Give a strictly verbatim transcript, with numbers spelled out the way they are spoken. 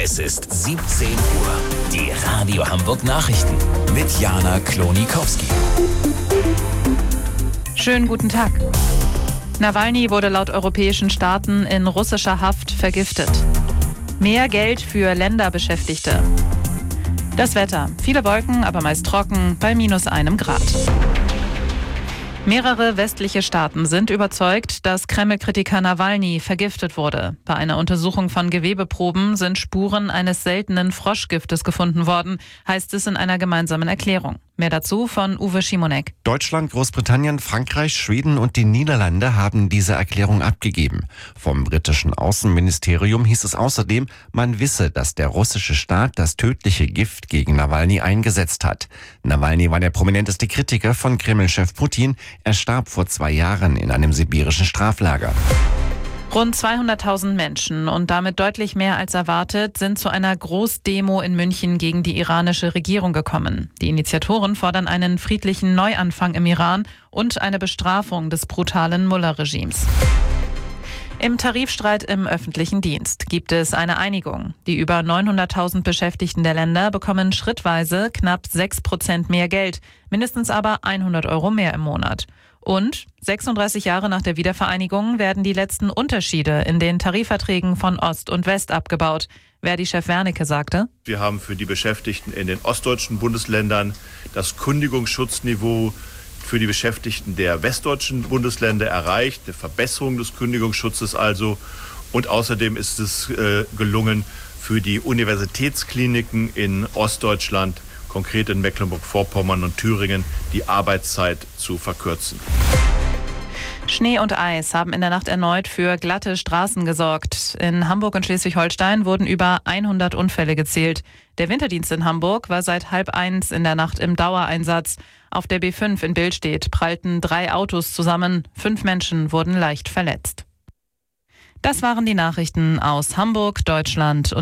Es ist siebzehn Uhr. Die Radio Hamburg Nachrichten mit Jana Klonikowski. Schönen guten Tag. Nawalny wurde laut europäischen Staaten in russischer Haft vergiftet. Mehr Geld für Länderbeschäftigte. Das Wetter. Viele Wolken, aber meist trocken, bei minus einem Grad. Mehrere westliche Staaten sind überzeugt, dass Kreml-Kritiker Nawalny vergiftet wurde. Bei einer Untersuchung von Gewebeproben sind Spuren eines seltenen Froschgiftes gefunden worden, heißt es in einer gemeinsamen Erklärung. Mehr dazu von Uwe Schimonek. Deutschland, Großbritannien, Frankreich, Schweden und die Niederlande haben diese Erklärung abgegeben. Vom britischen Außenministerium hieß es außerdem, man wisse, dass der russische Staat das tödliche Gift gegen Nawalny eingesetzt hat. Nawalny war der prominenteste Kritiker von Kreml-Chef Putin. Er starb vor zwei Jahren in einem sibirischen Straflager. Rund zweihunderttausend Menschen und damit deutlich mehr als erwartet sind zu einer Großdemo in München gegen die iranische Regierung gekommen. Die Initiatoren fordern einen friedlichen Neuanfang im Iran und eine Bestrafung des brutalen Mullah-Regimes. Im Tarifstreit im öffentlichen Dienst gibt es eine Einigung. Die über neunhunderttausend Beschäftigten der Länder bekommen schrittweise knapp sechs Prozent mehr Geld, mindestens aber hundert Euro mehr im Monat. Und sechsunddreißig Jahre nach der Wiedervereinigung werden die letzten Unterschiede in den Tarifverträgen von Ost und West abgebaut. Verdi-Chef Wernicke sagte: Wir haben für die Beschäftigten in den ostdeutschen Bundesländern das Kündigungsschutzniveau für die Beschäftigten der westdeutschen Bundesländer erreicht. Eine Verbesserung des Kündigungsschutzes also. Und außerdem ist es äh, gelungen, für die Universitätskliniken in Ostdeutschland, konkret in Mecklenburg-Vorpommern und Thüringen, die Arbeitszeit zu verkürzen. Schnee und Eis haben in der Nacht erneut für glatte Straßen gesorgt. In Hamburg und Schleswig-Holstein wurden über hundert Unfälle gezählt. Der Winterdienst in Hamburg war seit halb eins in der Nacht im Dauereinsatz. Auf der B fünf in Billstedt prallten drei Autos zusammen. Fünf Menschen wurden leicht verletzt. Das waren die Nachrichten aus Hamburg, Deutschland und